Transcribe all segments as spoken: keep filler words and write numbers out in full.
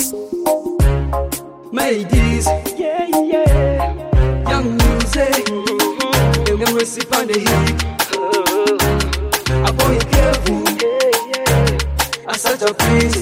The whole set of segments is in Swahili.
Ladies, yeah, yeah. Young music, and them receive on the hip. A boy careful, a such a place.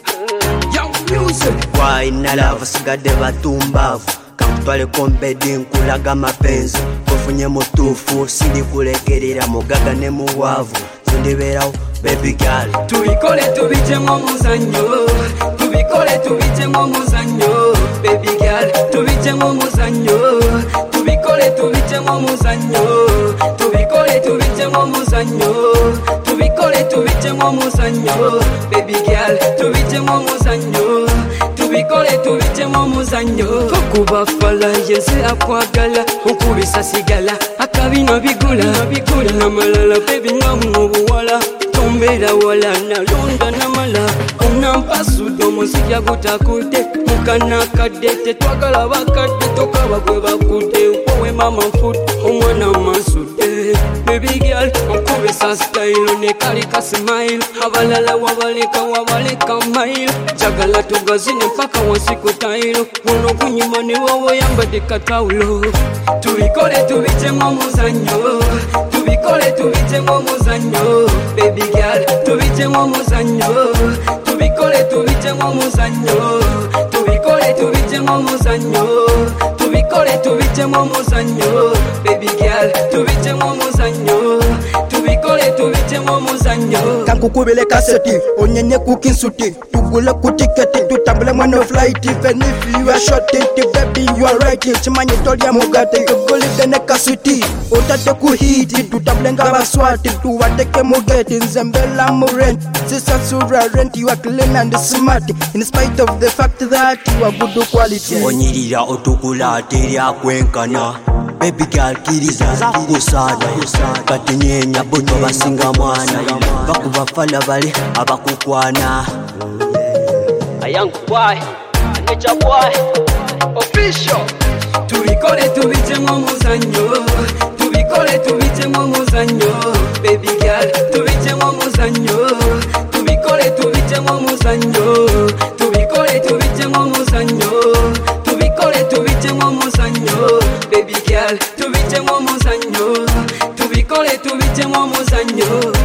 Young music. Why na love sigade batumbavu kamutwale kombedi nkulaga mapenzi kofunye mutufu sindi kulekerera mugaga ne muwavu zindiberaho baby girl. Tubikole tubijemo muzanyo, tubikole tubijemo muzanyo, baby girl. Tubijemo muzanyo, tubikole tubijemo muzanyo, tubikole tubijemo muzanyo, tubikole tubijemo muzanyo, baby girl. Tubijemo muzanyo, tubikole tubijemo muzanyo. Kuba fala yense akwagala ukubisa sigala akabino bigula bigula na malala baby ngamubuwala tombera wala na londa na mala unampasudo muzija gutakude mukana kadete twagala bakade tokaba gwe bakude wowe mama food omwana masude baby girl ukubisa style ne kalika smile abalala wabaleka wabaleka mile jagala tugazine mpaka wasiku tailo uno kunyima ni wowe yambade kataulo. Tubikole tubijemo muzanyo, tubikole tubijemo muzanyo, baby girl. Tubijemo muzanyo, tubikole tubijemo muzanyo, tubikole tubijemo muzanyo, tubikole tubijemo muzanyo, baby girl. Tubijemo muzanyo, tubikole tubijemo muzanyo. Kankukubile kaseti onyenye kukinsuti tugule kutiketi tutambule mwano flight even if you are short it baby you are right chimanyi tolia mugate tugulide ne kasuti otate kuhiti tutambule ngabaswati tuwateke mugeti nzembela murent sisa sura rent you are clean and smart in spite of the fact that you are good quality. Onyirira otukula teria kwenkana baby girl kiriza zakusana kati nyenya bono basinga mwana bakuba fala bali abakukwana. A young boy, a nature boy, official. Tubikole tubijemo muzanyo, tubikole tubijemo muzanyo, baby girl. Tubijemo muzanyo, tubikole tubijemo muzanyo, tubikole tubijemo muzanyo, tubikole tubijemo muzanyo, baby girl. Tubijemo muzanyo, tubikole tubijemo muzanyo.